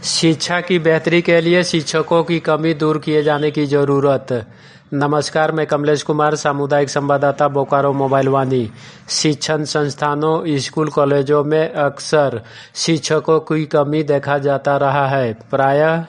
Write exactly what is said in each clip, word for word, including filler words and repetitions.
शिक्षा की बेहतरी के लिए शिक्षकों की कमी दूर किए जाने की जरूरत। नमस्कार, मैं कमलेश कुमार, सामुदायिक संवाददाता, बोकारो मोबाइल वाणी। शिक्षण संस्थानों, स्कूल, कॉलेजों में अक्सर शिक्षकों की कमी देखा जाता रहा है। प्रायः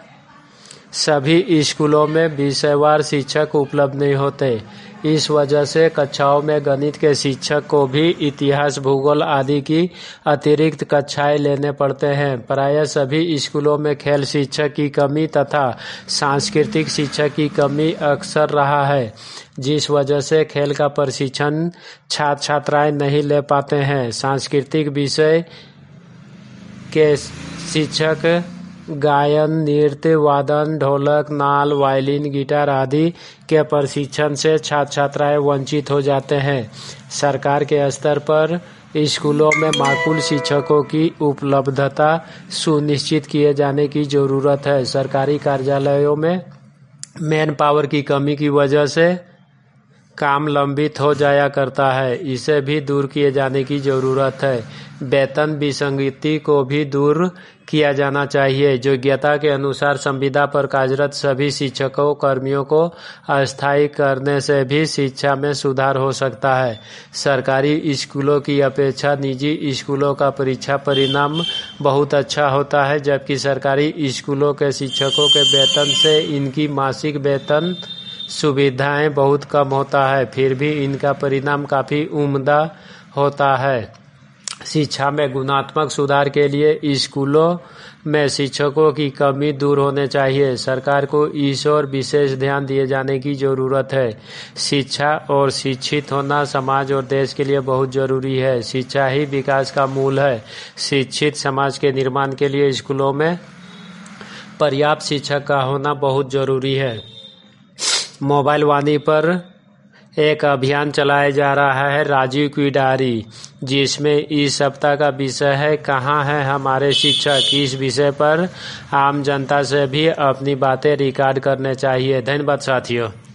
सभी स्कूलों में विषयवार शिक्षक उपलब्ध नहीं होते। इस वजह से कक्षाओं में गणित के शिक्षक को भी इतिहास, भूगोल आदि की अतिरिक्त कक्षाएं लेने पड़ते हैं। प्रायः सभी स्कूलों में खेल शिक्षक की कमी तथा सांस्कृतिक शिक्षक की कमी अक्सर रहा है, जिस वजह से खेल का प्रशिक्षण छात्र छात्राएं नहीं ले पाते हैं। सांस्कृतिक विषय के शिक्षक गायन, नृत्य, वादन, ढोलक, नाल, वायलिन, गिटार आदि के प्रशिक्षण से छात्र छात्राएं वंचित हो जाते हैं। सरकार के स्तर पर स्कूलों में माकुल शिक्षकों की उपलब्धता सुनिश्चित किए जाने की जरूरत है। सरकारी कार्यालयों में मैन पावर की कमी की वजह से काम लंबित हो जाया करता है, इसे भी दूर किए जाने की जरूरत है। वेतन विसंगति को भी दूर किया जाना चाहिए। योग्यता के अनुसार संविदा पर कार्यरत सभी शिक्षकों कर्मियों को अस्थायी करने से भी शिक्षा में सुधार हो सकता है। सरकारी स्कूलों की अपेक्षा निजी स्कूलों का परीक्षा परिणाम बहुत अच्छा होता है, जबकि सरकारी स्कूलों के शिक्षकों के वेतन से इनकी मासिक वेतन सुविधाएं बहुत कम होता है, फिर भी इनका परिणाम काफी उम्दा होता है। शिक्षा में गुणात्मक सुधार के लिए स्कूलों में शिक्षकों की कमी दूर होने चाहिए। सरकार को इस ओर विशेष ध्यान दिए जाने की जरूरत है। शिक्षा और शिक्षित होना समाज और देश के लिए बहुत जरूरी है। शिक्षा ही विकास का मूल है। शिक्षित समाज के निर्माण के लिए स्कूलों में पर्याप्त शिक्षक का होना बहुत जरूरी है। मोबाइल वाणी पर एक अभियान चलाया जा रहा है, राजीव की डायरी, जिसमें इस सप्ताह का विषय है कहाँ हैं हमारे शिक्षक। इस विषय पर आम जनता से भी अपनी बातें रिकॉर्ड करने चाहिए। धन्यवाद साथियों।